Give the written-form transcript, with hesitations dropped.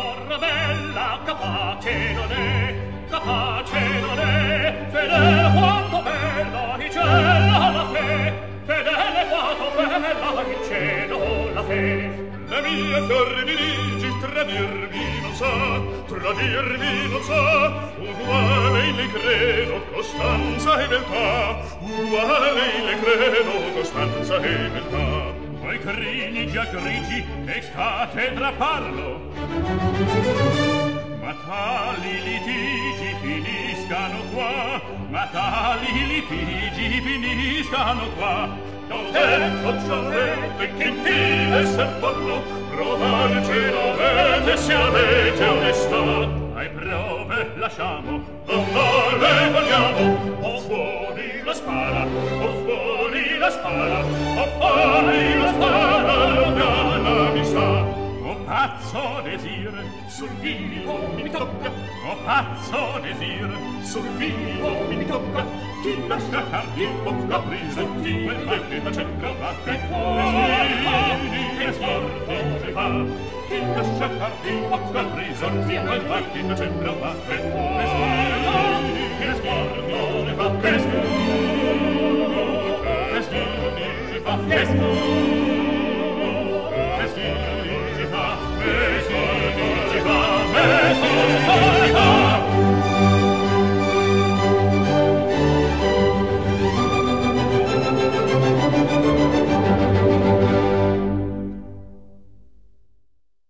sorra bella, capace non è, fedele quanto bella il cielo la fe, fedele quanto bella il cielo la fe. Le mie fior mi dirigi, tradirmi non sa, uguale le credo, costanza e beltà, uguale le credo, costanza e beltà. Voi crini già grigi, ex cattedra parlo, ma tali litigi finiscano qua, Non tempo giovete che infine servollo, provarci dovete se avete onestà. Ai prove lasciamo, non le vogliamo, o fuori la spara, o fuori la spara, o fuori la spara, lontana mi sta. O pazzo desir, sul vivo mi tocca, o pazzo desir, sul vivo mi tocca, chi lascia cardi bocca presa, quel mal che facendo batte, che sforzo si fa, chi lascia cardi bocca presa, quel mal che facendo batte, che sforzo si fa, che sforzo si fa, che sforzo